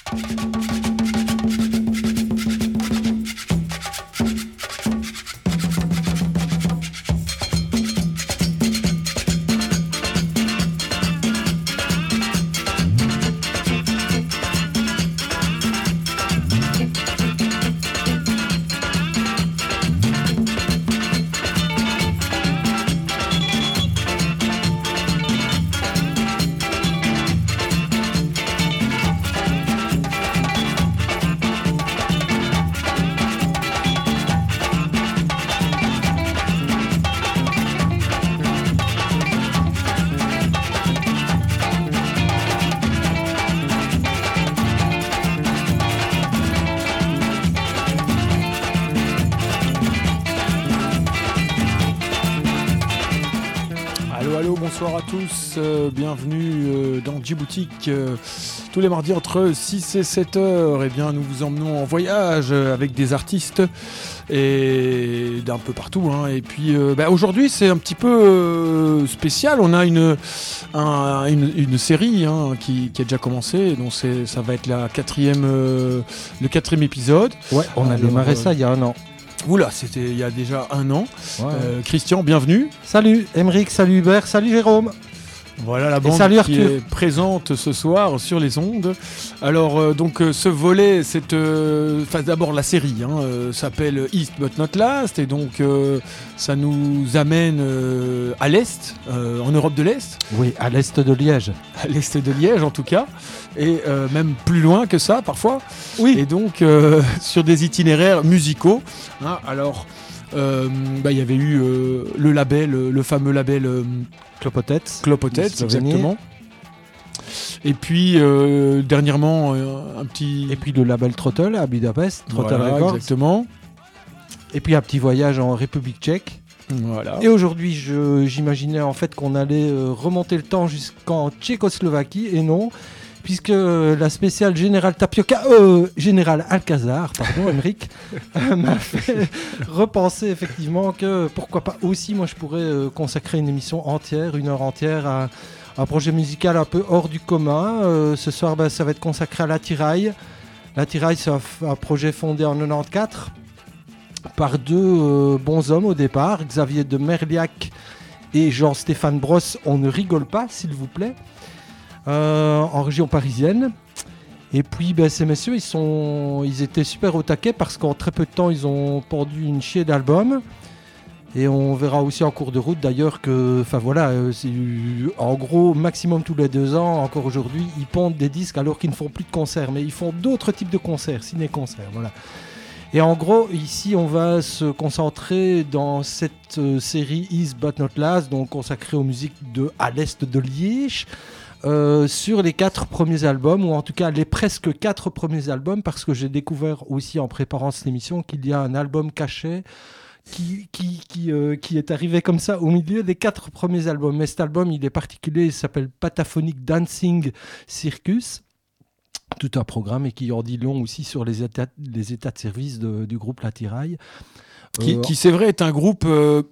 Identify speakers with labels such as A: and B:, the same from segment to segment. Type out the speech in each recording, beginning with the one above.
A: Bonsoir à tous, bienvenue dans Djiboutique, tous les mardis entre 6 et 7 heures. Eh bien, nous vous emmenons en voyage avec des artistes et d'un peu partout. Et puis aujourd'hui, c'est un petit peu spécial. On a une série qui a déjà commencé, donc ça va être le quatrième épisode.
B: Ouais, on a démarré ça il y a un an.
A: Oula, c'était il y a déjà un an. Ouais. Christian, bienvenue.
B: Salut Émeric, salut Hubert, salut Jérôme.
A: Voilà la bande qui est présente ce soir sur les ondes. Alors ce volet, c'est d'abord la série s'appelle East But Not Last, et donc ça nous amène à l'Est, en Europe de l'Est.
B: Oui, à l'Est de Liège.
A: À l'Est de Liège en tout cas, et même plus loin que ça parfois.
B: Oui.
A: Et donc sur des itinéraires musicaux. Alors il y avait eu le fameux label
B: Clopotets,
A: exactement. Et puis dernièrement un petit.
B: Et puis le label Trottel à Budapest, Trottel Records.
A: Exactement.
B: Et puis un petit voyage en République tchèque.
A: Voilà.
B: Et aujourd'hui, j'imaginais en fait qu'on allait remonter le temps jusqu'en Tchécoslovaquie, et non, puisque la spéciale Général Alcazar, Émeric, m'a fait repenser effectivement que pourquoi pas aussi, moi je pourrais consacrer une émission entière, 1 heure entière à un projet musical un peu hors du commun. Ce soir, ça va être consacré à l'Attirail. L'Attirail, c'est un projet fondé en 94 par deux bons hommes au départ, Xavier de Merliac et Jean-Stéphane Brosse. On ne rigole pas, s'il vous plaît. En région parisienne. Et puis ces messieurs, ils étaient super au taquet parce qu'en très peu de temps ils ont pondu une chier d'albums, et on verra aussi en cours de route d'ailleurs que c'est en gros maximum tous les 2 ans. Encore aujourd'hui ils pondent des disques alors qu'ils ne font plus de concerts, mais ils font d'autres types de concerts, ciné-concerts, voilà. Et en gros, ici, on va se concentrer dans cette série East But Not Last, donc consacrée aux musiques à l'est de Liège, sur les 4 premiers albums, ou en tout cas les presque 4 premiers albums, parce que j'ai découvert aussi en préparant cette émission qu'il y a un album caché qui est arrivé comme ça au milieu des 4 premiers albums. Mais cet album, il est particulier, il s'appelle Pataphonic Dancing Circus. Tout un programme, et qui en dit long aussi sur les états de service du groupe L'Attirail.
A: Qui c'est vrai est un groupe,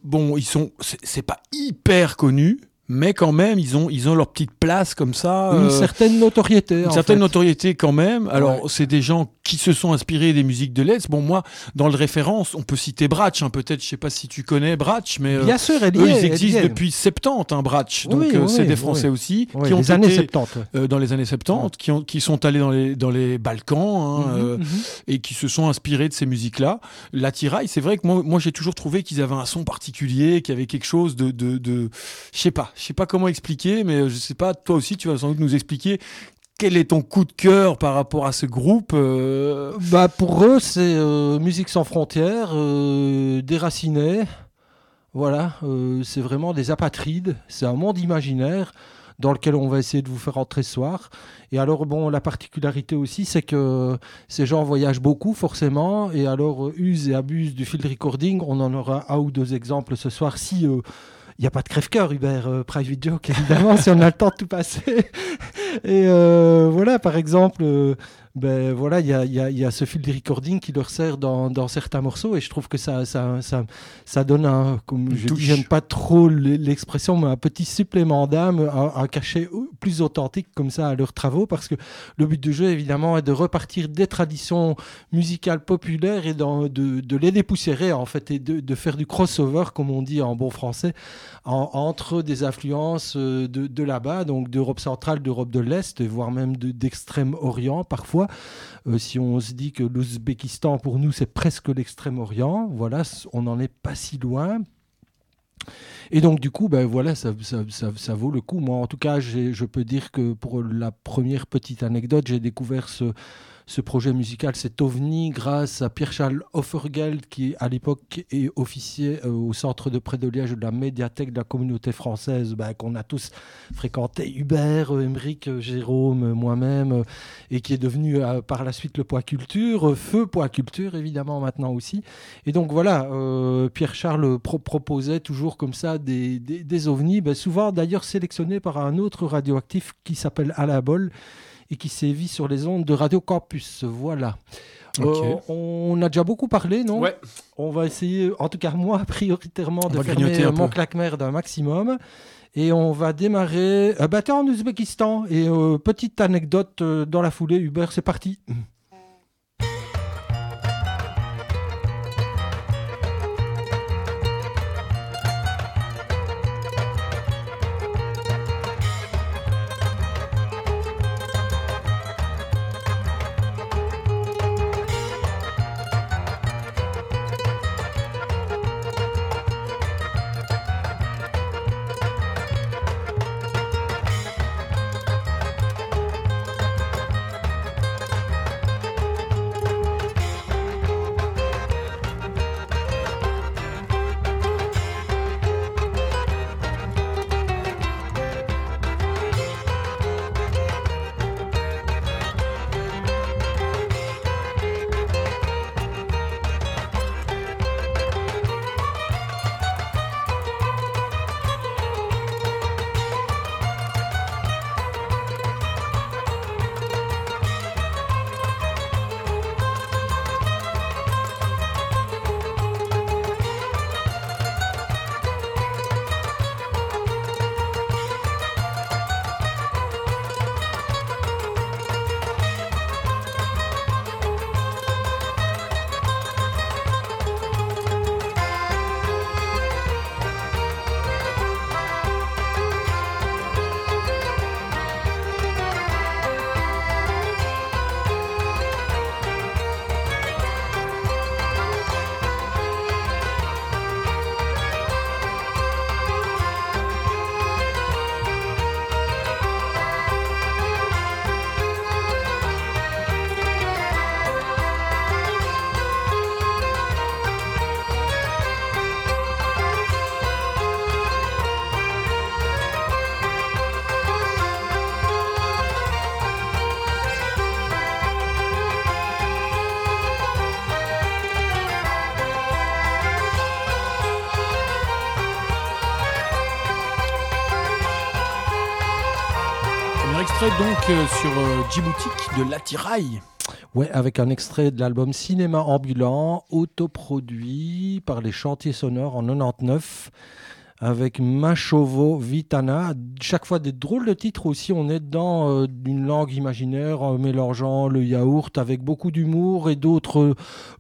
A: c'est pas hyper connu, mais quand même ils ont leur petite place comme ça.
B: Une certaine notoriété.
A: Une certaine notoriété quand même. Alors c'est des gens qui se sont inspirés des musiques de l'Est. Bon, moi, dans le référence, on peut citer Bratch, peut-être, je sais pas si tu connais Bratch, mais
B: bien sûr,
A: eux, ils existent depuis 70, Bratch. Donc c'est des Français aussi, qui ont
B: les années 70.
A: Dans les années 70, qui sont allés dans les Balkans, et qui se sont inspirés de ces musiques-là. L'Attirail, c'est vrai que moi j'ai toujours trouvé qu'ils avaient un son particulier, qu'il y avait quelque chose de je sais pas comment expliquer, mais je sais pas, toi aussi tu vas sans doute nous expliquer. Quel est ton coup de cœur par rapport à ce groupe
B: Pour eux, c'est musique sans frontières, déracinés. Voilà, c'est vraiment des apatrides. C'est un monde imaginaire dans lequel on va essayer de vous faire entrer ce soir. Et alors, la particularité aussi, c'est que ces gens voyagent beaucoup, forcément. Et alors, usent et abusent du field recording. On en aura 1 ou 2 exemples ce soir, si... il n'y a pas de crève-cœur, Hubert, private joke, évidemment, si on a le temps de tout passer. Et voilà, par exemple, voilà, il y a ce fil de recording qui leur sert dans certains morceaux, et je trouve que ça donne comme je dis, j'aime pas trop l'expression, mais un petit supplément d'âme, un cachet plus authentique comme ça à leurs travaux, parce que le but du jeu, évidemment, est de repartir des traditions musicales populaires et de les dépoussiérer, en fait, et de faire du crossover, comme on dit en bon français, entre des influences de là-bas, donc d'Europe centrale, d'Europe de l'Est, voire même d'Extrême-Orient parfois. Si on se dit que l'Ouzbékistan, pour nous, c'est presque l'Extrême-Orient, voilà, on n'en est pas si loin. Et donc, du coup, voilà, ça vaut le coup. Moi, en tout cas, je peux dire que pour la première petite anecdote, j'ai découvert ce projet musical, cet OVNI, grâce à Pierre-Charles Offergeld, qui à l'époque est officier au centre de près de Liège de la médiathèque de la communauté française, qu'on a tous fréquenté, Hubert, Émeric, Jérôme, moi-même, et qui est devenu par la suite le Poids Culture, Feu Poids Culture évidemment maintenant aussi. Et donc voilà, Pierre-Charles proposait toujours comme ça des ovnis, souvent d'ailleurs sélectionnés par un autre radioactif qui s'appelle Alain Boll, et qui sévit sur les ondes de Radio Campus. Voilà. Okay. On a déjà beaucoup parlé, non ?
A: Ouais.
B: On va essayer, en tout cas moi, prioritairement, de fermer mon claque-mer d'un maximum. Et on va démarrer t'es en Ouzbékistan. Et petite anecdote dans la foulée, Hubert, c'est parti.
A: Donc sur Djibouti de l'Attirail.
B: Ouais, avec un extrait de l'album Cinéma Ambulant, autoproduit par les Chantiers Sonores en 99, avec Machovo Vitana. Chaque fois des drôles de titres aussi, on est dans une langue imaginaire, mélangeant le yaourt avec beaucoup d'humour et d'autres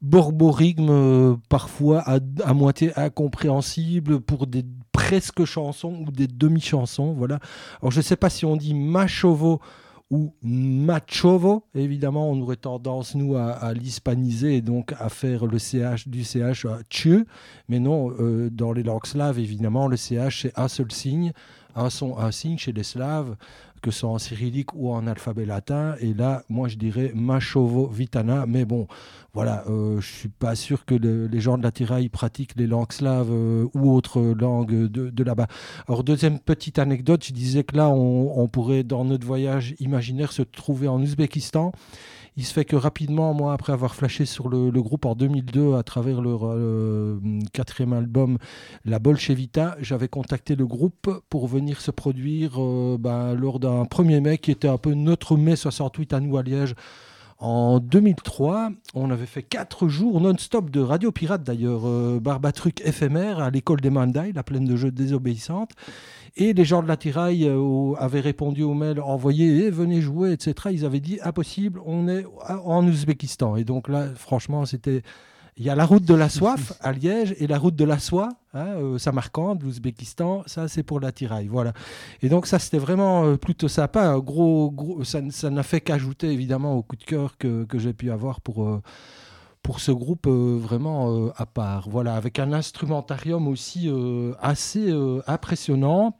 B: borborigmes, parfois à moitié incompréhensibles pour des presque chansons ou des demi-chansons. Voilà. Alors je ne sais pas si on dit Machovo ou Machovo. Évidemment, on aurait tendance, nous, à l'hispaniser et donc à faire le CH du CH tcheu. Mais non, dans les langues slaves, évidemment, le CH, c'est un seul signe, un son, un signe chez les Slaves, que ce soit en cyrillique ou en alphabet latin. Et là, moi, je dirais Machovo Vitana. Mais bon, voilà, je ne suis pas sûr que les gens de l'Attirail pratiquent les langues slaves ou autres langues de là-bas. Alors, deuxième petite anecdote, je disais que là, on pourrait, dans notre voyage imaginaire, se trouver en Ouzbékistan. Il se fait que rapidement, moi, après avoir flashé sur le groupe en 2002 à travers leur 4e album, La Bolchevita, j'avais contacté le groupe pour venir se produire lors d'un premier mai qui était un peu notre mai 68 à nous à Liège. En 2003, on avait fait 4 jours non-stop de radio pirate d'ailleurs, Barbatruc éphémère à l'école des Mandai, la plaine de jeux désobéissante. Et les gens de l'attirail avaient répondu au mail envoyé, venez jouer, etc. Ils avaient dit impossible, on est en Ouzbékistan. Et donc là, franchement, c'était... Il y a la route de la soif à Liège et la route de la soie, Samarcande, l'Ouzbékistan, ça c'est pour l'attirail. Voilà. Et donc ça c'était vraiment plutôt sympa. Ça n'a fait qu'ajouter évidemment au coup de cœur que j'ai pu avoir pour ce groupe vraiment à part. Voilà, avec un instrumentarium aussi assez impressionnant.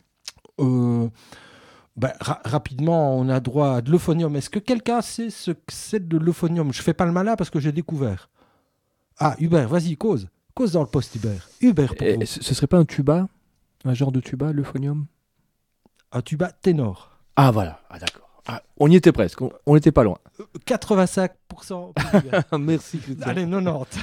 B: Rapidement, on a droit à de l'euphonium. Est-ce que quelqu'un sait ce que c'est de l'euphonium ? Je fais pas le malin parce que j'ai découvert. Ah, Hubert, vas-y, cause. Cause dans le poste, Hubert. Hubert, pour vous.
C: Ce serait pas un tuba ? Un genre de tuba, l'euphonium ?
B: Un tuba ténor.
C: Ah, voilà. Ah, d'accord. Ah, on y était presque. On n'était pas loin.
B: 85%.
C: Merci, Christian.
B: Allez, 90.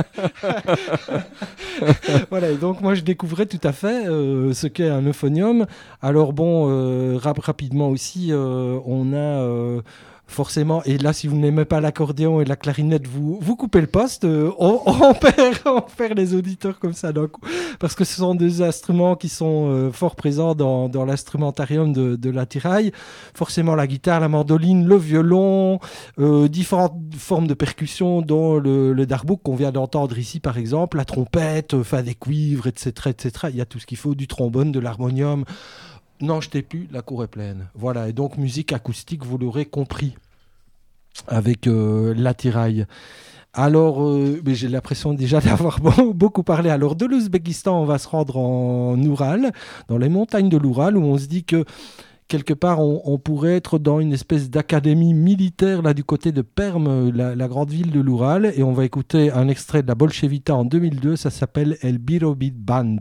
B: Voilà, et donc moi je découvrais tout à fait ce qu'est un euphonium. Alors bon, rapidement aussi, on a... forcément, et là si vous n'aimez pas l'accordéon et la clarinette, vous coupez le poste, on perd les auditeurs comme ça d'un coup, parce que ce sont des instruments qui sont fort présents dans l'instrumentarium de l'attirail. Forcément la guitare, la mandoline, le violon, différentes formes de percussion dont le darbouk qu'on vient d'entendre ici par exemple, la trompette, des cuivres, etc., etc. Il y a tout ce qu'il faut, du trombone, de l'harmonium. N'en jetez plus, la cour est pleine. Voilà, et donc musique acoustique, vous l'aurez compris, avec l'attirail. Alors, mais j'ai l'impression déjà d'avoir beaucoup parlé. Alors, de l'Ouzbékistan, on va se rendre en Oural, dans les montagnes de l'Oural, où on se dit que quelque part, on pourrait être dans une espèce d'académie militaire, là, du côté de Perm, la grande ville de l'Oural. Et on va écouter un extrait de la Bolchevita en 2002, ça s'appelle El Birobit Band.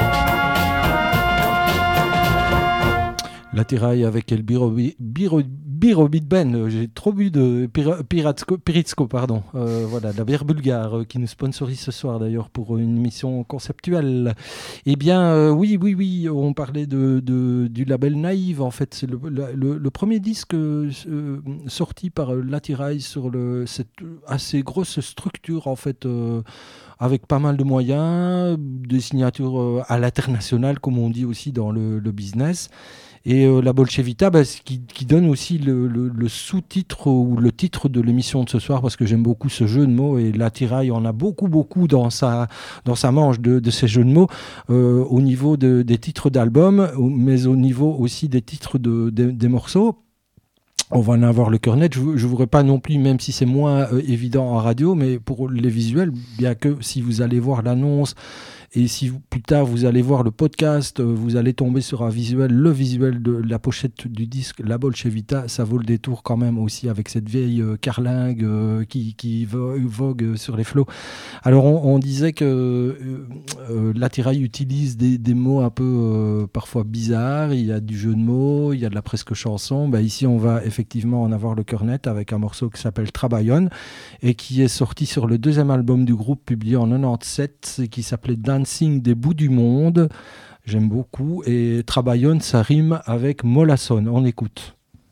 B: L'attirail avec El Birobit bière au Big Ben. J'ai trop bu de Piritsko, pardon. Voilà, de la bière bulgare qui nous sponsorise ce soir d'ailleurs pour une émission conceptuelle. Eh bien, oui, on parlait du label Naïve. En fait, c'est le premier disque sorti par l'Attirail sur cette assez grosse structure en fait. Avec pas mal de moyens, des signatures à l'international, comme on dit aussi dans le business. Et la Bolchevita, qui donne aussi le sous-titre ou le titre de l'émission de ce soir, parce que j'aime beaucoup ce jeu de mots, et l'Attirail en a beaucoup dans sa manche de ces jeux de mots, au niveau des titres d'albums, mais au niveau aussi des titres des morceaux. On va en avoir le cœur net. Je ne voudrais pas non plus, même si c'est moins évident en radio, mais pour les visuels, bien que si vous allez voir l'annonce et si plus tard vous allez voir le podcast, vous allez tomber sur un visuel, le visuel de la pochette du disque, la Bolchevita, ça vaut le détour quand même aussi avec cette vieille carlingue qui vogue sur les flots. Alors on disait que l'Attirail utilise des mots un peu parfois bizarres, il y a du jeu de mots, il y a de la presque chanson. Ici on va effectivement en avoir le cœur net avec un morceau qui s'appelle Trabayon et qui est sorti sur le deuxième album du groupe publié en 97 et qui s'appelait Dancing des bouts du monde. J'aime beaucoup. Et Trabayon, ça rime avec Molasson. On écoute.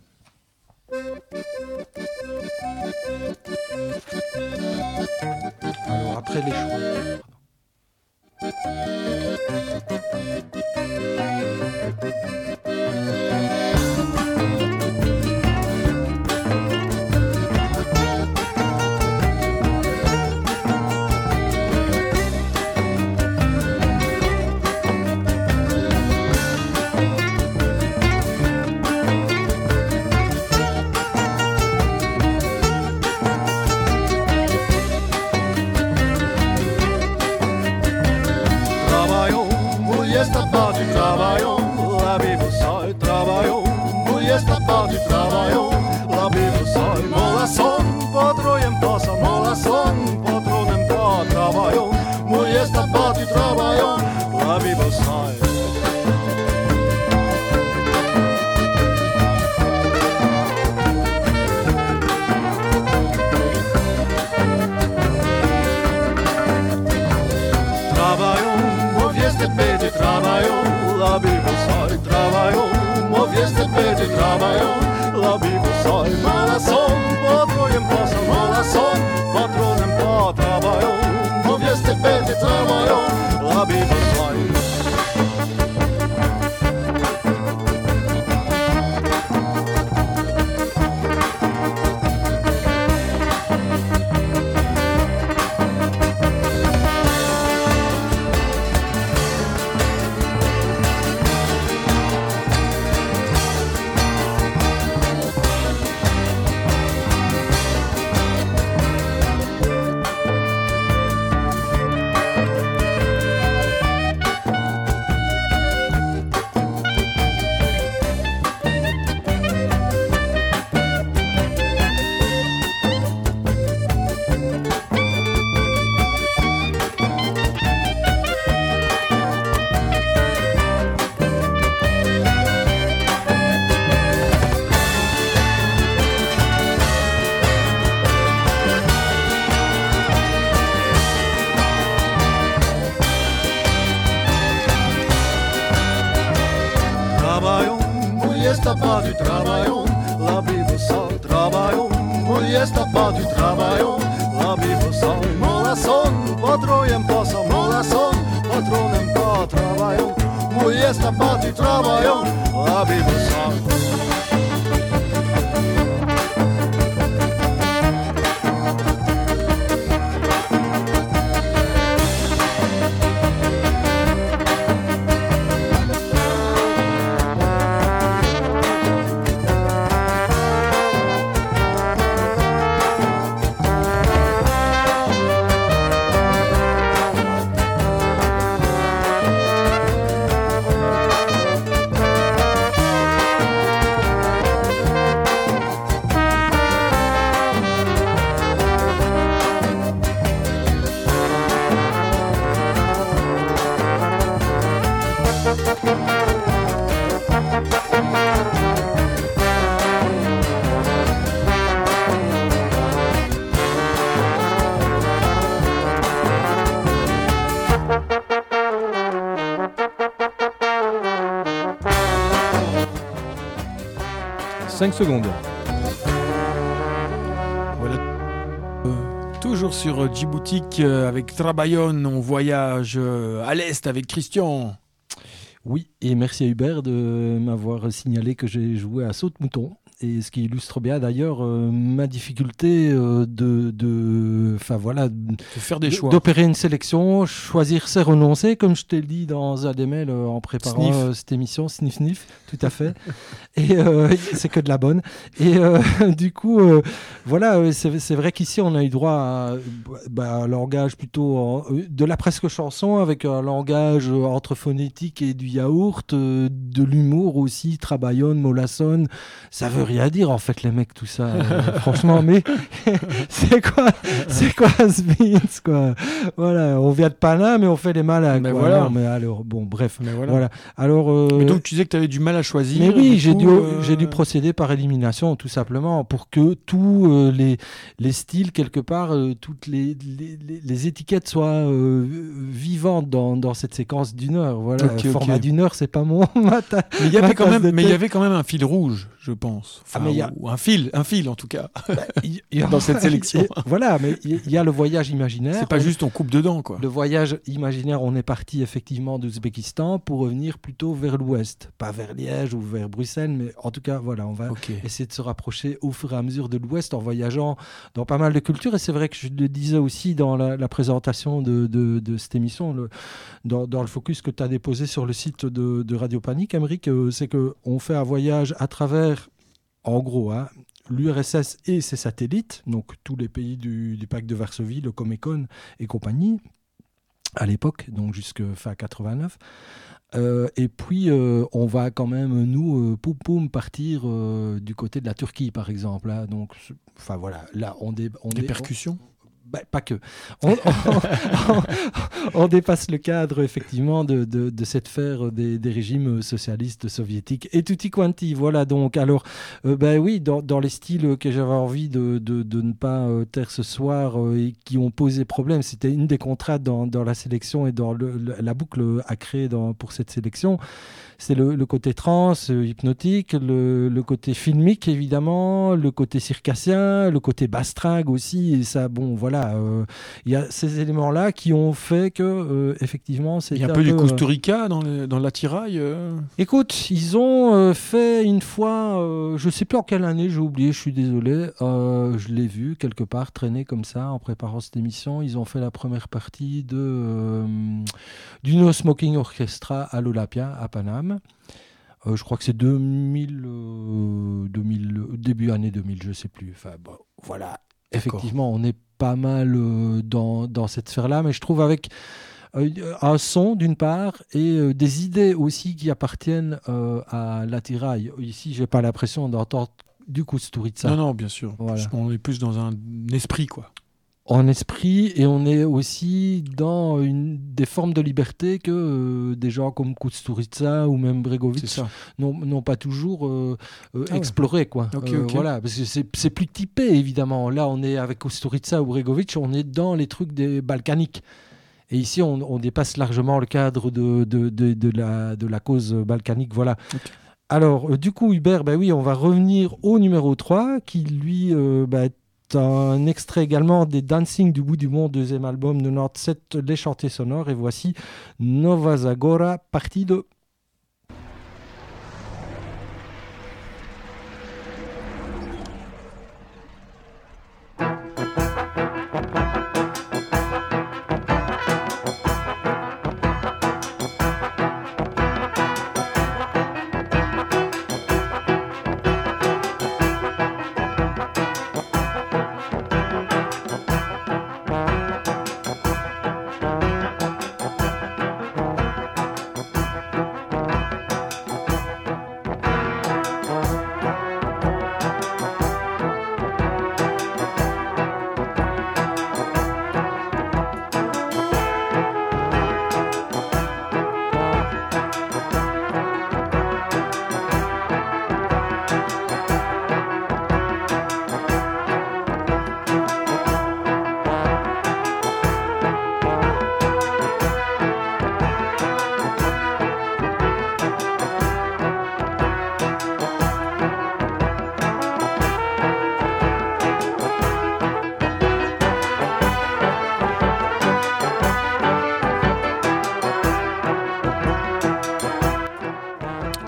B: Alors après les choix.
C: 5 secondes.
A: Voilà. Toujours sur Djiboutique avec Trabayon, on voyage à l'est avec Christian.
B: Oui, et merci à Hubert de m'avoir signalé que j'ai joué à Saute-Mouton. Et ce qui illustre bien d'ailleurs ma difficulté de
A: faire des choix,
B: d'opérer une sélection. Choisir, c'est renoncer, comme je t'ai dit dans un des mails en préparant cette émission. Sniff, tout à fait. Et c'est que de la bonne. Et du coup, c'est vrai qu'ici on a eu droit à un langage plutôt de la presque chanson, avec un langage entre phonétique et du yaourt, de l'humour aussi, Trabayon, Molasson. Ça veut rien dire en fait les mecs tout ça franchement, mais c'est quoi Spins quoi, voilà, on vient de Paname mais on fait les malins quoi.
A: Voilà.
B: Non, mais alors bon bref, voilà. Alors
A: mais donc tu disais que tu avais du mal à choisir.
B: Mais oui, j'ai dû procéder par élimination tout simplement pour que tous les styles quelque part, toutes les étiquettes soient vivantes dans cette séquence d'une heure, voilà. Format d'une heure, c'est pas mon matin.
A: Mais il y avait quand même un fil rouge, je pense. Enfin, ou un fil en tout cas, dans cette sélection.
B: Voilà, mais il y a le voyage imaginaire.
A: C'est pas juste on coupe dedans, quoi.
B: Le voyage imaginaire, on est parti effectivement d'Ouzbékistan pour revenir plutôt vers l'ouest. Pas vers Liège ou vers Bruxelles, mais en tout cas, voilà, on va essayer de se rapprocher au fur et à mesure de l'ouest en voyageant dans pas mal de cultures. Et c'est vrai que je le disais aussi dans la présentation de cette émission, dans le focus que tu as déposé sur le site de Radio Panique, Aymeric, c'est qu'on fait un voyage à travers, en gros, l'URSS et ses satellites, donc tous les pays du pacte de Varsovie, le Comecon et compagnie, à l'époque, donc jusqu'à fin 89. Et puis, on va quand même, nous, partir du côté de la Turquie, par exemple. Là, donc, enfin voilà, là, on
A: des percussions.
B: Pas que. On dépasse le cadre, effectivement, de cette sphère des régimes socialistes soviétiques. Et tutti quanti, voilà. Donc, alors, oui, dans les styles que j'avais envie de ne pas taire ce soir et qui ont posé problème, c'était une des contraintes dans la sélection et dans la boucle à créer pour cette sélection. C'est le côté trans, hypnotique, le côté filmique, évidemment, le côté circassien, le côté bastringue aussi. Et ça, bon, voilà, il y a ces éléments-là qui ont fait que, effectivement, c'est.
A: Il y a un peu du Costa Rica dans l'attirail.
B: Écoute, ils ont fait une fois, je ne sais plus en quelle année, j'ai oublié, je suis désolé, je l'ai vu quelque part traîner comme ça en préparant cette émission. Ils ont fait la première partie du No Smoking Orchestra à l'Olympia, à Paname. Je crois que c'est 2000, début année 2000, je ne sais plus. Enfin, bon, voilà. Effectivement, on est pas mal dans cette sphère-là, mais je trouve avec un son d'une part et des idées aussi qui appartiennent à l'attirail. Ici, je n'ai pas l'impression d'entendre du Kusturica.
A: Non, bien sûr. Voilà. On est plus dans un esprit, quoi.
B: En esprit, et on est aussi dans des formes de liberté que des gens comme Kusturica ou même Bregovic n'ont pas toujours exploré, quoi. Voilà, parce que c'est plus typé, évidemment. Là, on est avec Kusturica ou Bregovic, on est dans les trucs des balkaniques. Et ici, on dépasse largement le cadre de la cause balkanique. Voilà. Okay. Alors, du coup, Hubert, oui, on va revenir au numéro 3, qui, lui, un extrait également des Dancing du bout du monde, deuxième album de 97, Les Chantés sonores. Et voici Nova Zagora, partie 2.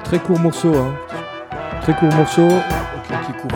C: Très court morceau, hein. Très court morceau.
A: Ok, court.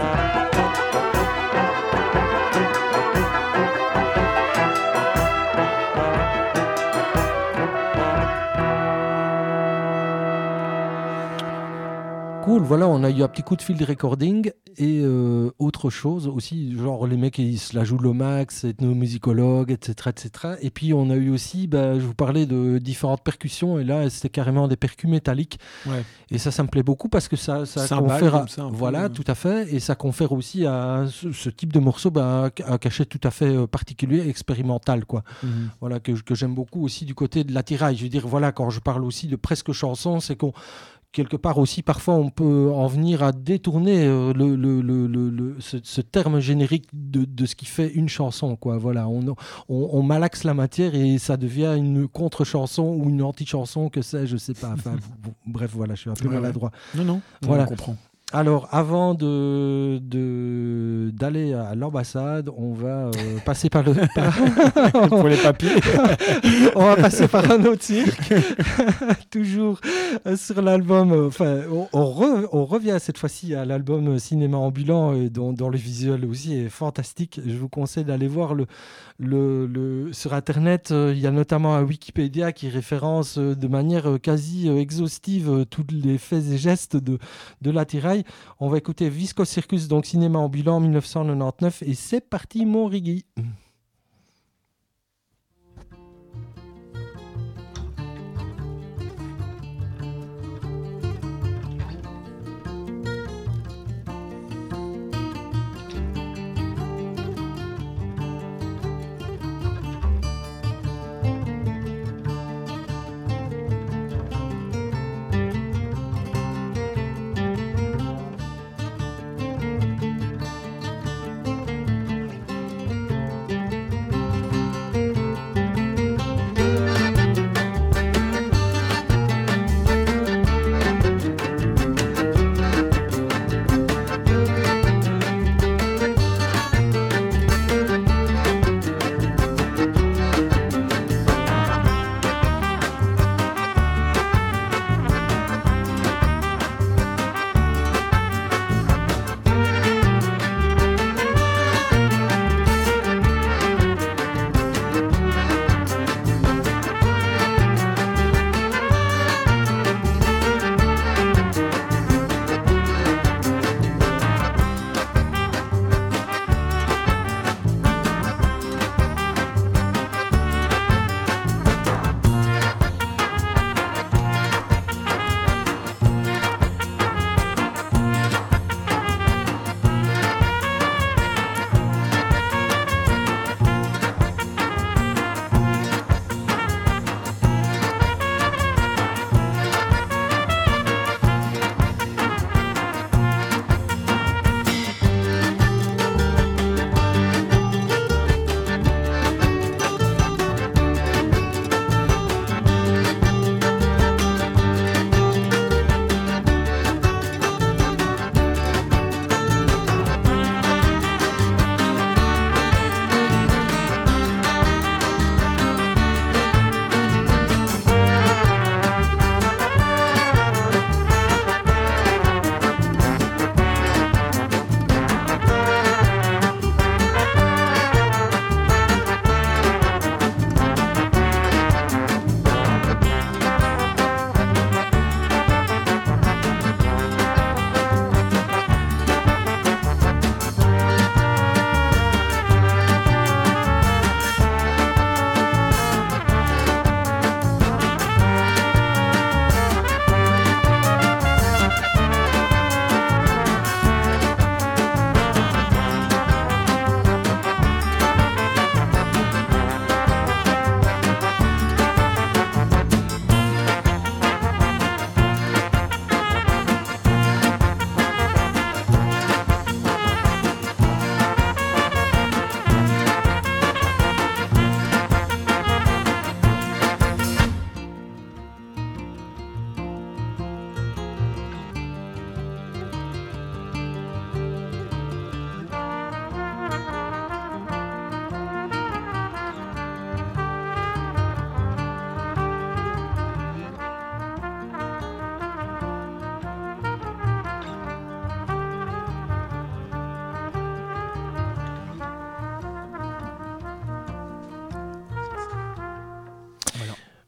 B: Cool, voilà, on a eu un petit coup de fil de recording et autre chose aussi, genre les mecs ils se la jouent le max, ethnomusicologues, etc., etc. Et puis on a eu aussi, je vous parlais de différentes percussions et là c'était carrément des percus métalliques.
A: Ouais.
B: Et ça me plaît beaucoup parce que ça confère, voilà, tout à fait, et ça confère aussi à ce type de morceau un cachet tout à fait particulier, expérimental, quoi. Voilà, que j'aime beaucoup aussi du côté de l'attirail. Je veux dire, voilà, quand je parle aussi de presque chanson, c'est qu'on quelque part aussi, parfois, on peut en venir à détourner ce terme générique de ce qui fait une chanson, quoi. Voilà, on malaxe la matière et ça devient une contre-chanson ou une anti-chanson, que sais-je, je sais pas. Enfin, bref, voilà, je suis un peu maladroit.
A: Non,
B: voilà.
A: On comprend.
B: Alors, avant d'aller à l'ambassade, on va passer par le...
A: Pour les papiers.
B: On va passer par un autre cirque. Toujours sur l'album... on revient cette fois-ci à l'album Cinéma Ambulant, dont le visuel aussi est fantastique. Je vous conseille d'aller voir sur Internet. Il y a notamment un Wikipédia qui référence de manière quasi exhaustive tous les faits et gestes de l'attirail. On va écouter Visco Circus, donc Cinéma Ambulant 1999, et c'est parti mon Riggy.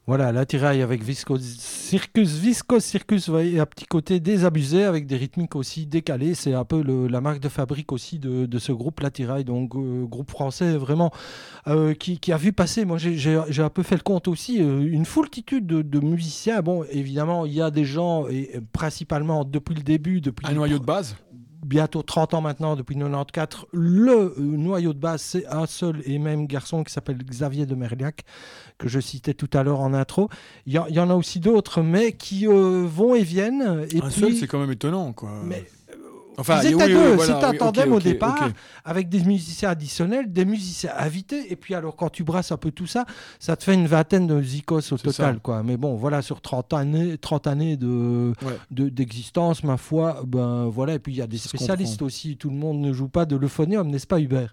B: Voilà, l'attirail avec Circus et un petit côté désabusé avec des rythmiques aussi décalées. C'est un peu la marque de fabrique aussi de ce groupe, l'attirail, donc groupe français vraiment qui a vu passer, moi j'ai un peu fait le compte aussi, une foultitude de musiciens. Bon, évidemment, il y a des gens, et principalement depuis le début, depuis
A: un noyau de base.
B: Bientôt 30 ans maintenant, depuis 94, le noyau de base, c'est un seul et même garçon qui s'appelle Xavier de Merliac, que je citais tout à l'heure en intro. Il y en a aussi d'autres, mais qui vont et viennent. Et
A: un seul, c'est quand même étonnant, quoi.
B: Mais,
A: enfin,
B: ils étaient à deux,
A: voilà,
B: c'était un tandem au départ,
A: ok.
B: avec des musiciens additionnels, des musiciens invités, et puis alors quand tu brasses un peu tout ça, ça te fait une vingtaine de zikos au total, quoi. Mais bon, voilà, sur 30 années d'existence, ma foi, ben voilà, et puis il y a des spécialistes aussi, tout le monde ne joue pas de l'euphonium, n'est-ce pas Hubert?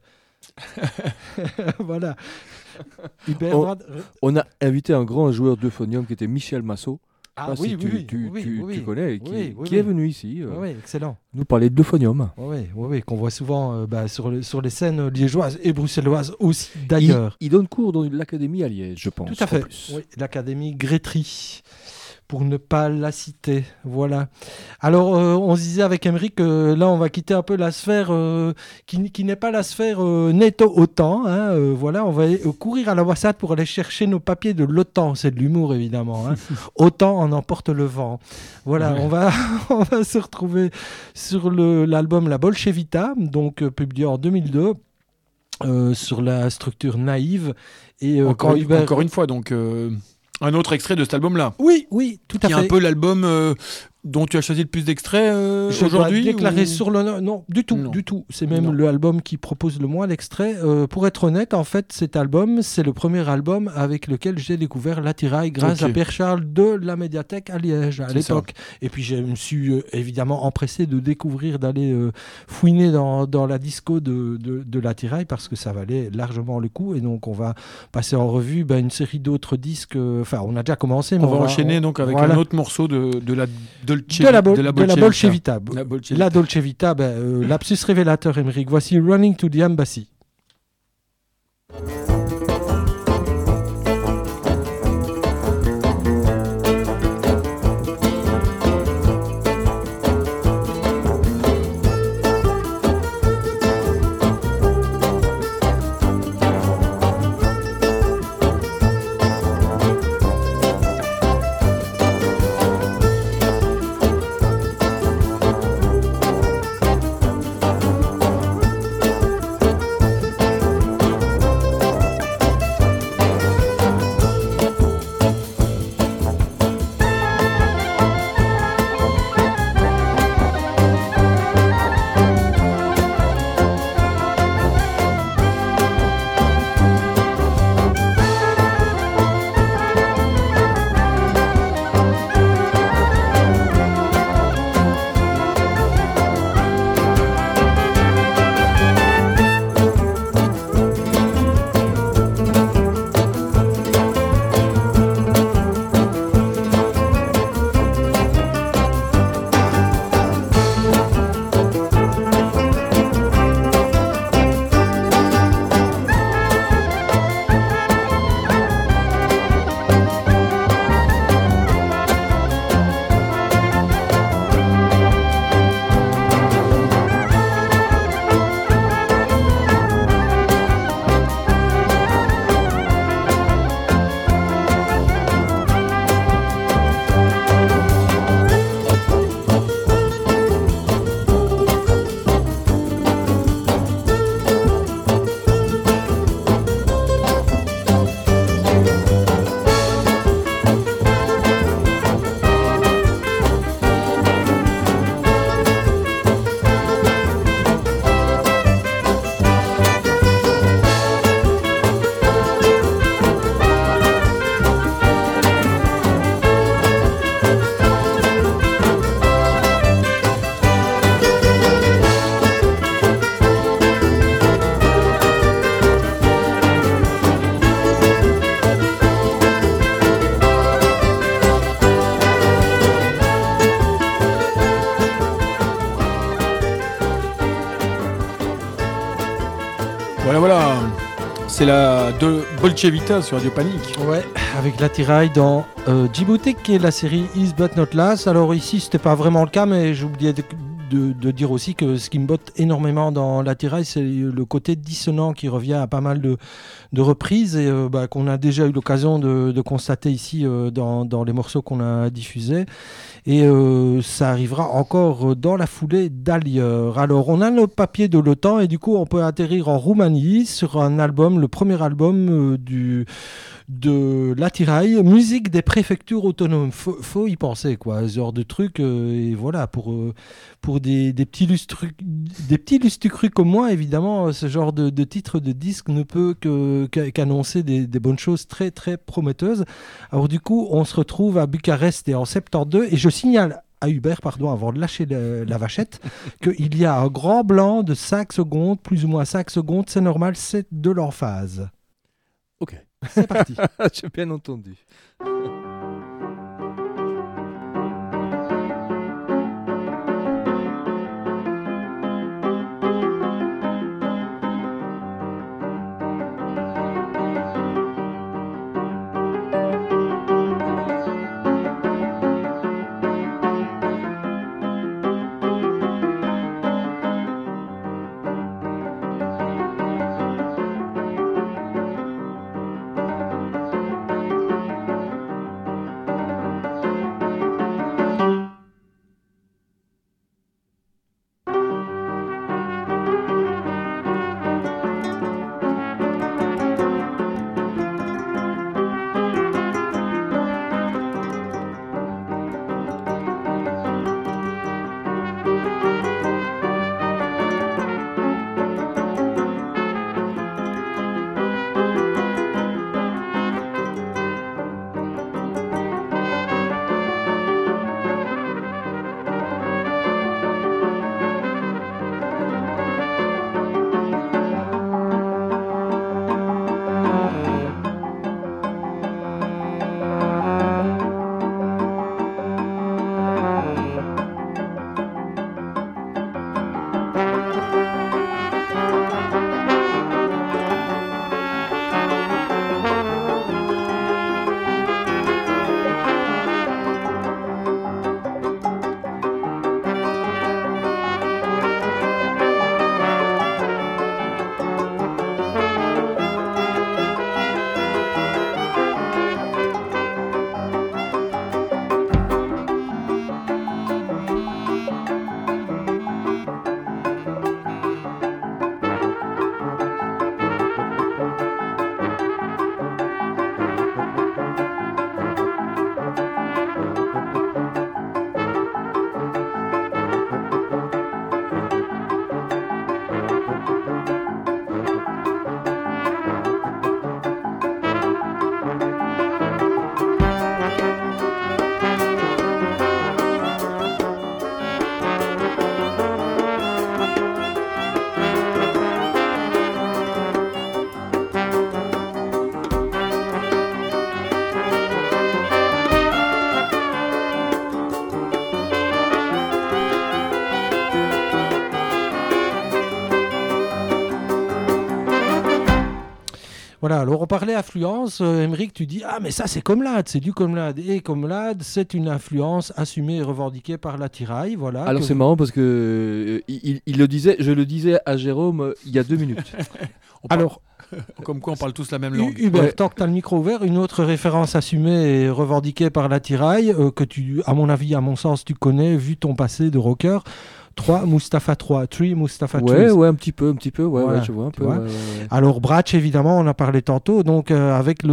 B: Voilà. Hubert,
C: on a invité un grand joueur d'euphonium qui était Michel Massot.
B: Ah
C: si
B: oui,
C: tu connais, qui est venu ici
B: oui, excellent.
C: nous parler d'euphonium.
B: Oui, qu'on voit souvent sur les scènes liégeoises et bruxelloises aussi, d'ailleurs.
C: Il donne cours dans l'académie à Liège, je pense.
B: Tout à fait, oui, l'académie Grétry, pour ne pas la citer. Voilà. Alors, on se disait avec Émeric que là, on va quitter un peu la sphère qui n'est pas la sphère NATO-OTAN. Hein, voilà, on va courir à l'ambassade pour aller chercher nos papiers de l'OTAN. C'est de l'humour, évidemment. Hein. OTAN en emporte le vent. Voilà, on va se retrouver sur l'album La Bolchevita, donc publié en 2002. Sur la structure naïve. Et,
A: encore une fois, donc... un autre extrait de cet album-là.
B: Oui, tout à fait.
A: Qui est un peu l'album dont tu as choisi le plus d'extraits aujourd'hui.
B: Déclaré sur le... Non, du tout. C'est même l'album qui propose le moins d'extraits. Pour être honnête, en fait, cet album, c'est le premier album avec lequel j'ai découvert l'attirail grâce à Pierre-Charles de la médiathèque à Liège à l'époque. Et puis, je me suis évidemment empressé de découvrir, d'aller fouiner dans la disco de l'attirail parce que ça valait largement le coup. Et donc, on va passer en revue une série d'autres disques. Enfin, on a déjà commencé. Mais
A: on va enchaîner donc avec un autre morceau de la
B: Bolchevita. La Dolce Vita, lapsus révélateur, Émeric. Voici Running to the Embassy.
A: c'est la de Bolchevita sur Radio Panique.
B: Ouais, avec l'attirail dans Djibouti, qui est la série Is But Not Last. Alors ici, c'était pas vraiment le cas, mais j'ai oublié de dire aussi que ce qui me botte énormément dans l'attirail, c'est le côté dissonant qui revient à pas mal de reprises et qu'on a déjà eu l'occasion de constater ici dans les morceaux qu'on a diffusés. Et ça arrivera encore dans la foulée d'ailleurs. Alors, on a le papier de l'OTAN et du coup, on peut atterrir en Roumanie sur un album, le premier album de l'attirail, musique des préfectures autonomes. Faut y penser, quoi, ce genre de truc. Et voilà, pour des petits lustucrus comme moi, évidemment, ce genre de titre de disque ne peut qu'annoncer des bonnes choses très, très prometteuses. Alors du coup, on se retrouve à Bucarest et en 72, et je signale à Hubert, avant de lâcher la vachette, qu'il y a un grand blanc de 5 secondes, plus ou moins 5 secondes, c'est normal, c'est de l'emphase.
C: Ok.
B: C'est parti.
C: J'ai bien entendu.
B: Voilà, alors on parlait affluence. Émeric, tu dis, ah mais ça c'est Comlade, c'est du Comlade. Et Comlade, c'est une influence assumée et revendiquée par l'attirail. Voilà,
C: alors c'est marrant parce que il le disait, je le disais à Jérôme il y a 2 minutes.
B: Alors,
A: comme quoi on parle tous la même langue.
B: Hubert, ouais. Tant que tu as le micro ouvert, une autre référence assumée et revendiquée par l'attirail, que tu, à mon avis, à mon sens, tu connais, vu ton passé de rocker. 3 Mustapha 3, 3 Mustapha 3.
C: Ouais, un petit peu, ouais, je vois un peu. Ouais.
B: Alors Bratch, évidemment, on en a parlé tantôt, donc avec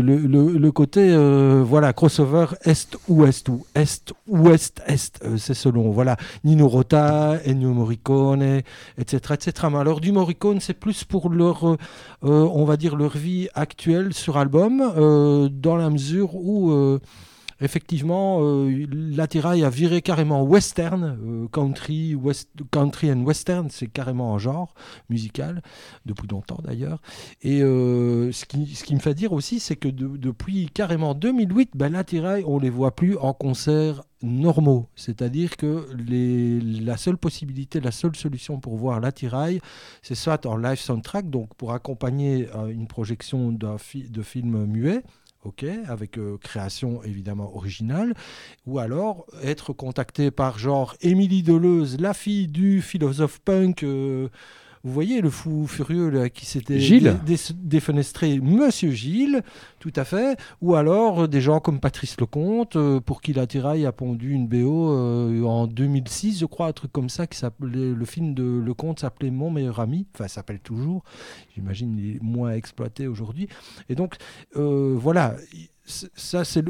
B: le côté, voilà, crossover Est-Ouest, ou Est-Ouest-Est, c'est selon, voilà, Nino Rota, Ennio Morricone, etc., etc. Mais alors du Morricone, c'est plus pour leur, on va dire, leur vie actuelle sur album, dans la mesure où... effectivement, l'attirail a viré carrément western, country and western, c'est carrément un genre musical, depuis longtemps d'ailleurs. Et ce qui me fait dire aussi, c'est que depuis carrément 2008, l'attirail, on les voit plus en concert normaux, c'est-à-dire que la seule possibilité, la seule solution pour voir l'attirail, c'est soit en live soundtrack, donc pour accompagner une projection de film muet, avec création évidemment originale, ou alors être contacté par genre Émilie Deleuze, la fille du philosophe punk, vous voyez le fou furieux là, qui s'était défenestré, Monsieur Gilles, tout à fait, ou alors des gens comme Patrice Lecomte, pour qui l'attirail a pondu une BO en 2006, je crois, un truc comme ça, qui s'appelait, le film de Lecomte s'appelait Mon meilleur ami, enfin s'appelle toujours, j'imagine il est moins exploité aujourd'hui, et donc voilà. Ça, c'est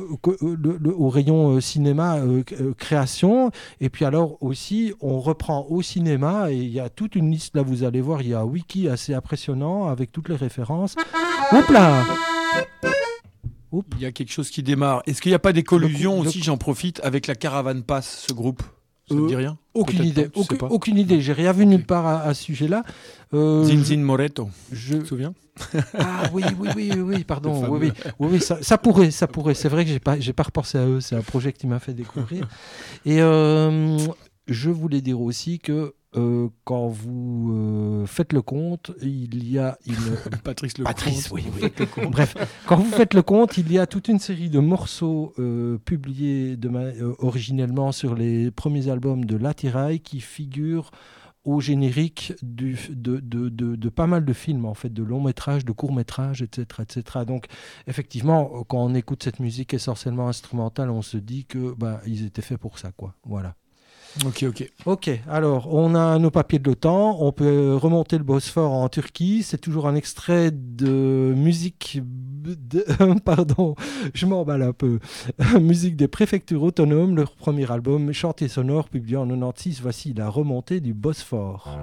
B: au rayon cinéma, création. Et puis alors aussi, on reprend au cinéma, et il y a toute une liste, là vous allez voir, il y a un wiki assez impressionnant avec toutes les références. Hop là!
A: Il y a quelque chose qui démarre. Est-ce qu'il n'y a pas des collusions aussi, j'en profite, avec la Caravane Pass, ce groupe? Ça ne dit rien?
B: Aucune idée. Aucune idée. J'ai rien vu nulle part à ce sujet-là.
A: Zinzin Moreto. Tu te souviens?
B: Ah oui, pardon. Oui, ça pourrait. C'est vrai que j'ai pas repensé à eux. C'est un projet qui m'a fait découvrir. Et je voulais dire aussi que quand vous faites le compte, il y a une...
A: Patrice,
B: oui. Bref, quand vous faites le compte, il y a toute une série de morceaux publiés originellement sur les premiers albums de l'attirail qui figurent au générique de pas mal de films, en fait, de longs métrages, de courts métrages, etc. Donc, effectivement, quand on écoute cette musique essentiellement instrumentale, on se dit que ils étaient faits pour ça, quoi. Voilà. Ok, alors on a nos papiers de l'OTAN, on peut remonter le Bosphore en Turquie, c'est toujours un extrait de musique pardon, je m'emballe un peu, musique des préfectures autonomes, leur premier album Chantier sonore publié en 96, voici la remontée du Bosphore.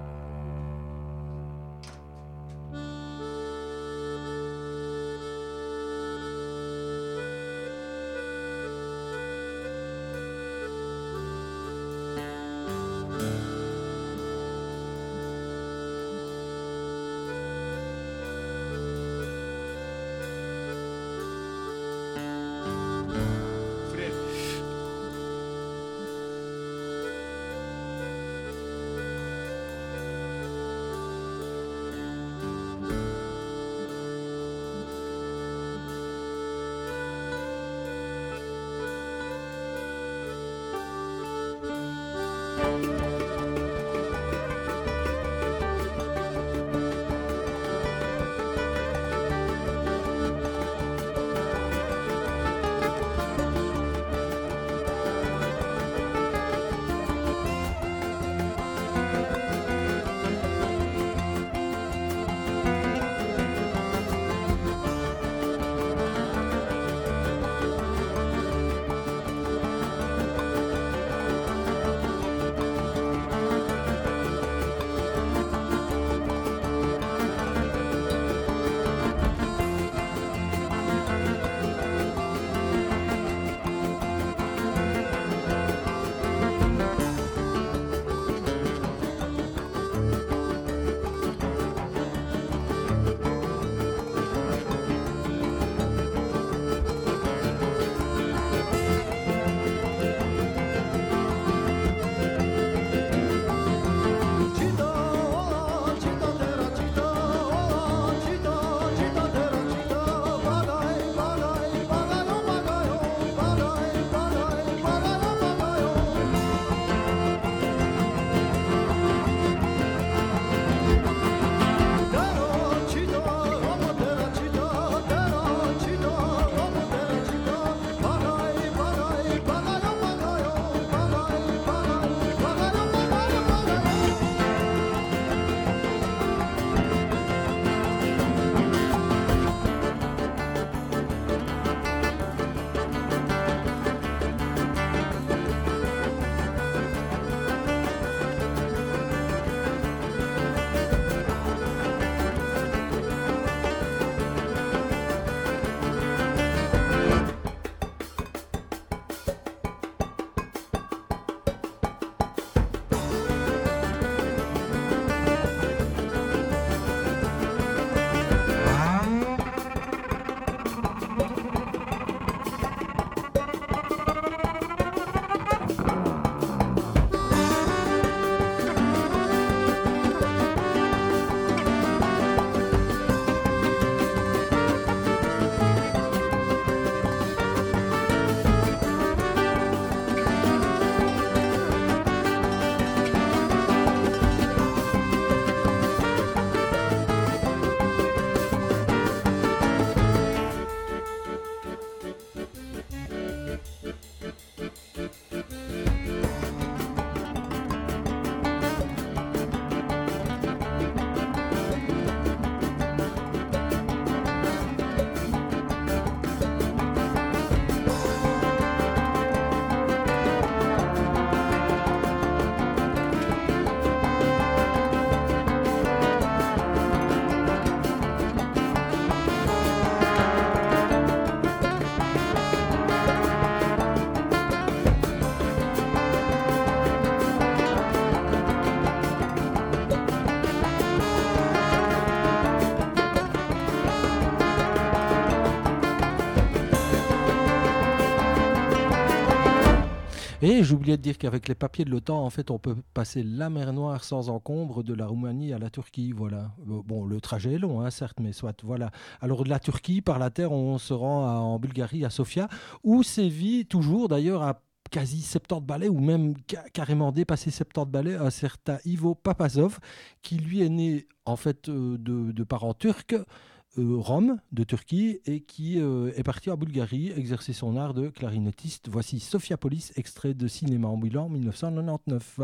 B: Et j'oubliais de dire qu'avec les papiers de l'OTAN, en fait, on peut passer la mer Noire sans encombre de la Roumanie à la Turquie. Voilà. Bon, le trajet est long, hein, certes, mais soit. Voilà. Alors, de la Turquie, par la terre, on se rend en Bulgarie, à Sofia, où sévit toujours, d'ailleurs, à quasi 70 balais, ou même carrément dépassé 70 balais, un certain Ivo Papazov, qui lui est né, en fait, de parents turcs, Rome, de Turquie, et qui est parti en Bulgarie exercer son art de clarinettiste. Voici Sophiapolis, extrait de Cinéma ambulant 1999.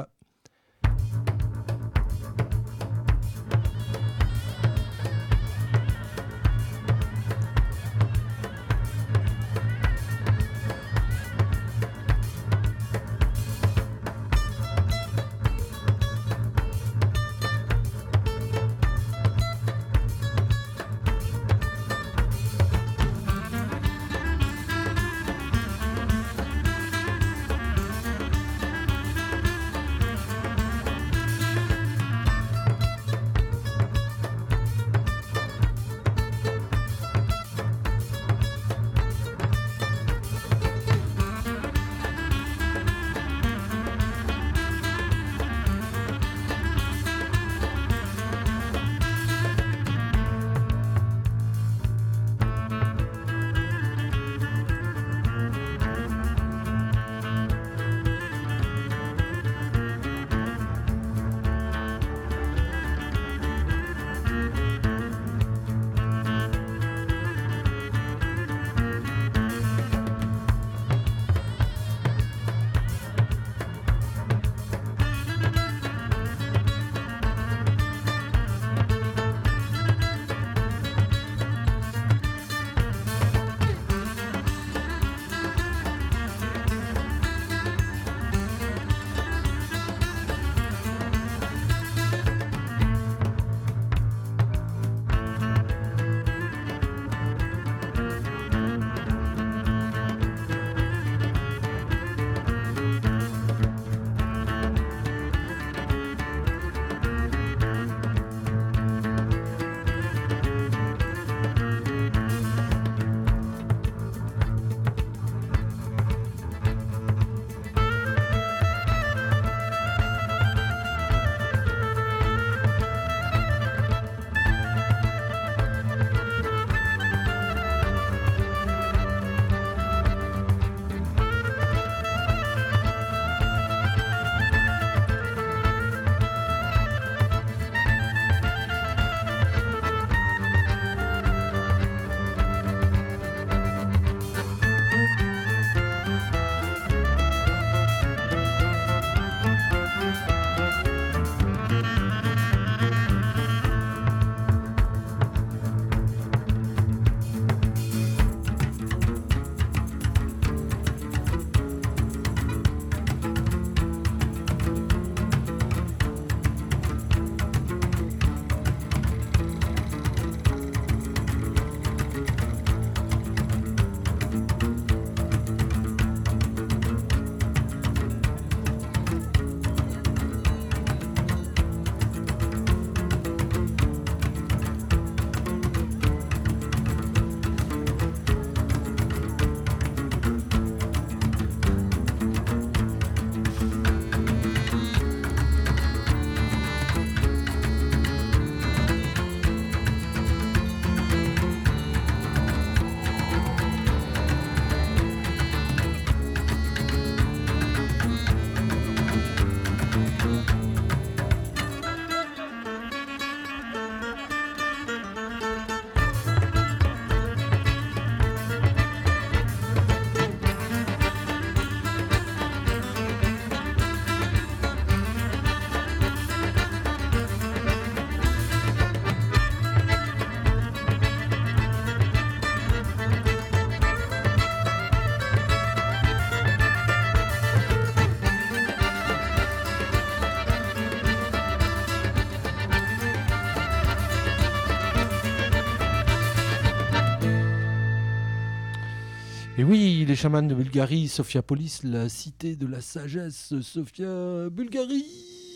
B: Et oui, les chamans de Bulgarie, Sophiapolis, la cité de la sagesse, Sofia, Bulgarie.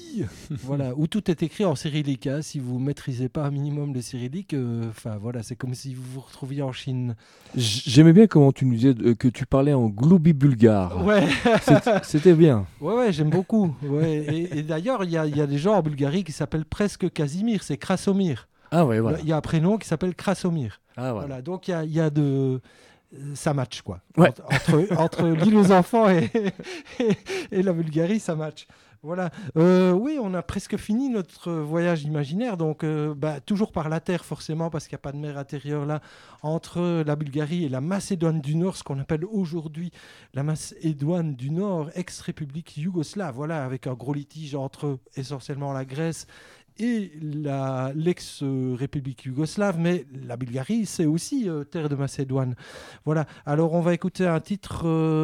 B: Bulgarie. Voilà, où tout est écrit en cyrillique. Hein. Si vous maîtrisez pas un minimum le cyrillique, voilà, c'est comme si vous vous retrouviez en Chine.
C: J'aimais bien comment tu nous disais que tu parlais en gloubi bulgare.
B: Ouais.
C: C'était bien.
B: Ouais, j'aime beaucoup. Ouais. Et d'ailleurs, il y a des gens en Bulgarie qui s'appellent presque Casimir, c'est Krasomir.
C: Ah ouais, voilà.
B: Il y a un prénom qui s'appelle Krasomir.
C: Ah, voilà.
B: Voilà, donc il y a de... Ça match, quoi.
C: Ouais.
B: Entre l'île aux enfants et la Bulgarie, ça match. Voilà. Oui, on a presque fini notre voyage imaginaire. Donc, toujours par la terre, forcément, parce qu'il n'y a pas de mer intérieure là, entre la Bulgarie et la Macédoine du Nord, ce qu'on appelle aujourd'hui la Macédoine du Nord, ex-république yougoslave. Voilà, avec un gros litige entre essentiellement la Grèce et l'ex-république yougoslave, mais la Bulgarie, c'est aussi terre de Macédoine. Voilà. Alors, on va écouter un titre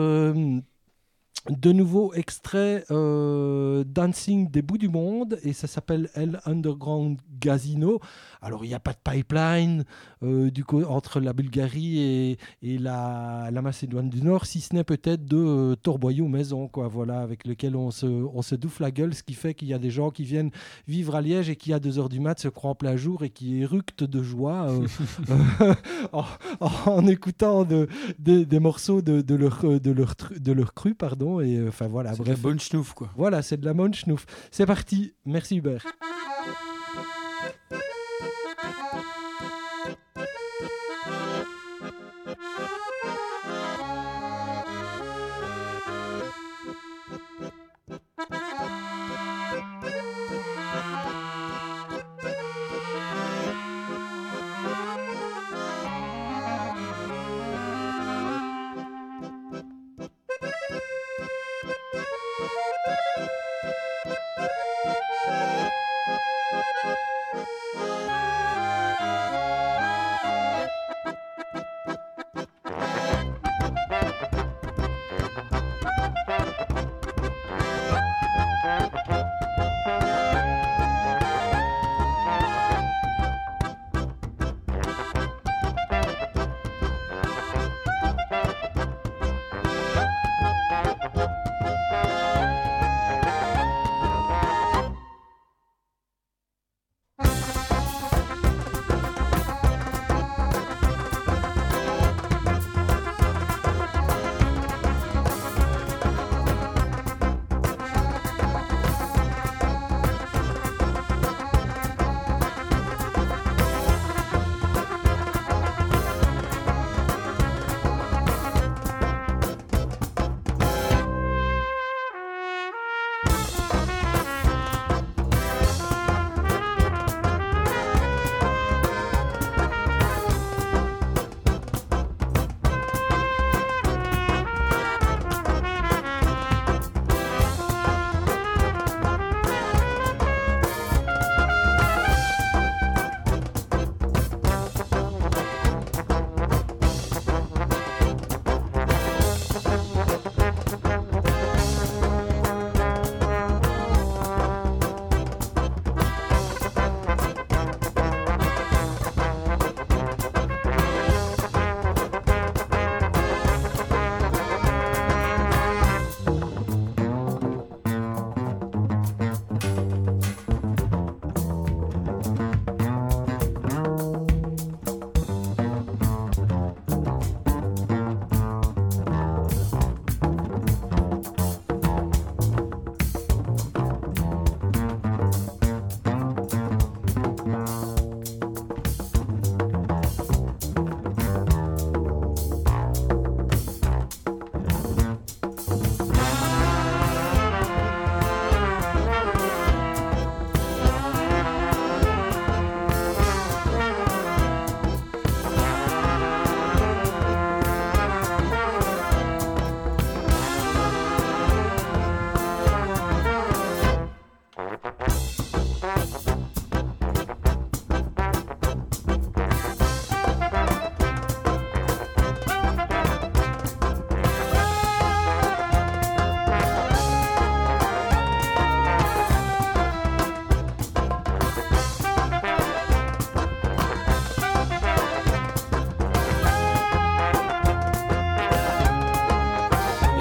B: de nouveau extrait Dancing des bouts du monde, et ça s'appelle El Underground Casino. Alors il n'y a pas de pipeline entre la Bulgarie et la Macédoine du Nord, si ce n'est peut-être de torboyaux maison, quoi, voilà, avec lequel on se douffe la gueule, ce qui fait qu'il y a des gens qui viennent vivre à Liège et qui à 2h du mat se croient en plein jour et qui éructent de joie en écoutant des morceaux de leur cru, pardon. Et enfin voilà,
A: c'est bref, de la bonne schnouf, quoi.
B: Voilà, c'est de la bonne schnouf. C'est parti, merci Hubert.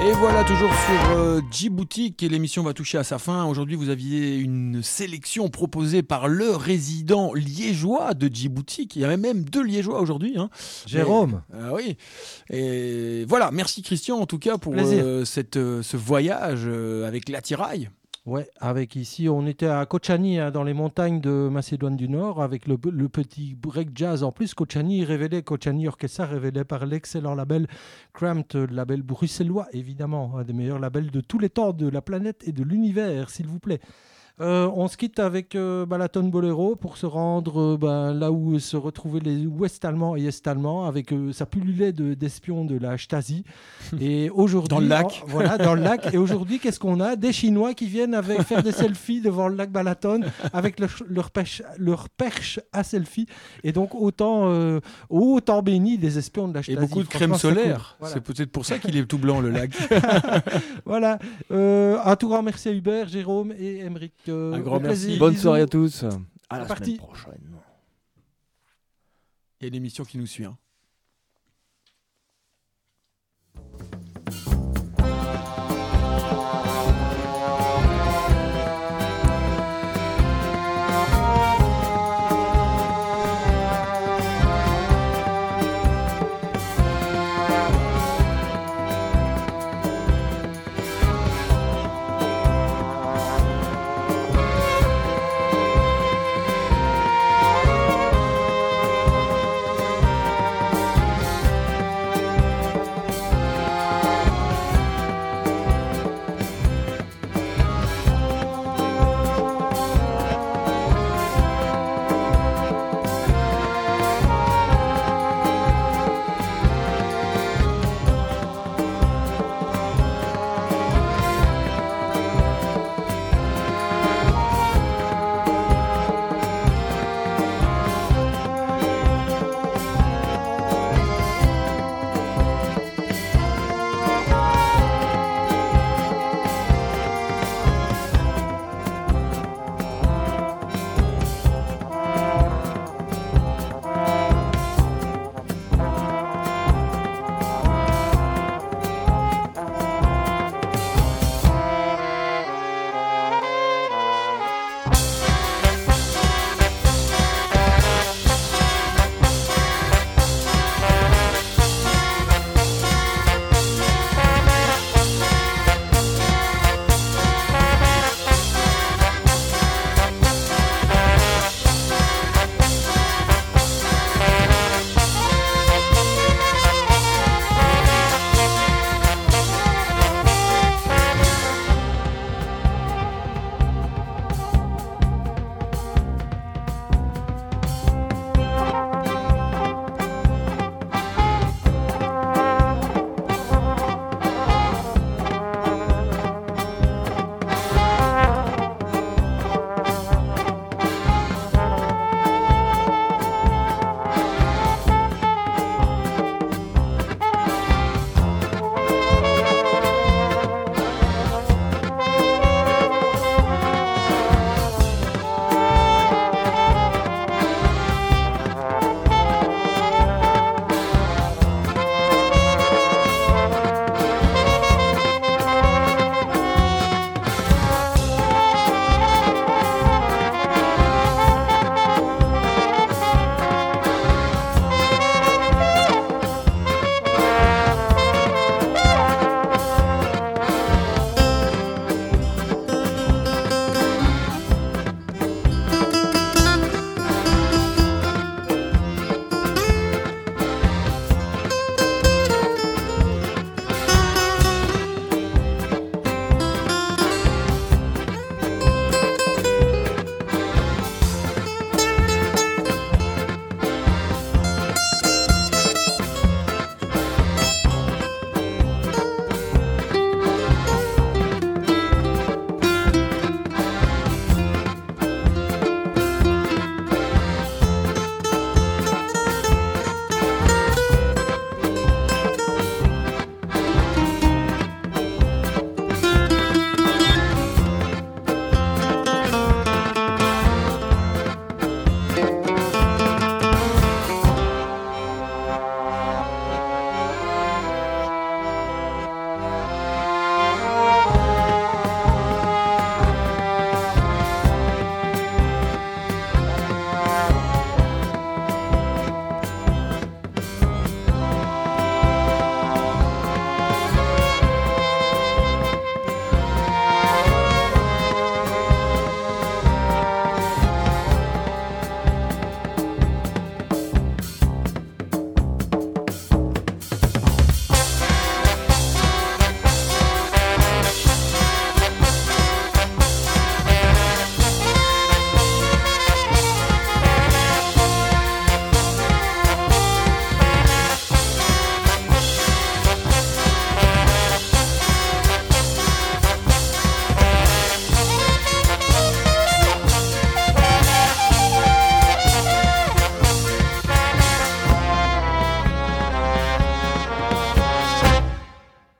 A: Et voilà, toujours sur Djibouti, et l'émission va toucher à sa fin. Aujourd'hui, vous aviez une sélection proposée par le résident liégeois de Djibouti. Il y avait même 2 liégeois aujourd'hui. Hein.
B: Jérôme.
A: Oui. Et voilà, merci Christian en tout cas pour ce voyage avec l'attirail.
B: Ouais, avec ici, on était à Kočani, dans les montagnes de Macédoine du Nord, avec le petit break jazz. En plus, Kočani Orchestra révélé par l'excellent label Cramped, le label bruxellois, évidemment, un des meilleurs labels de tous les temps de la planète et de l'univers, s'il vous plaît. On se quitte avec Balaton Bolero pour se rendre là où se retrouvaient les Ouest-Allemands et Est-Allemands avec ça pullulait d'espions de la Stasi. Et aujourd'hui,
A: dans le lac.
B: Voilà, dans le lac. Et aujourd'hui, qu'est-ce qu'on a? Des Chinois qui viennent faire des selfies devant le lac Balaton avec leur perche à selfie. Et donc, autant béni des espions de la Stasi.
A: Et beaucoup de crème solaire. Voilà. C'est peut-être pour ça qu'il est tout blanc, le lac.
B: Voilà. Un tout grand merci à Hubert, Jérôme et Émeric.
A: Un grand merci.
C: Bonne soirée à tous.
B: À la semaine
C: prochaine.
A: Il y a une émission qui nous suit. Hein.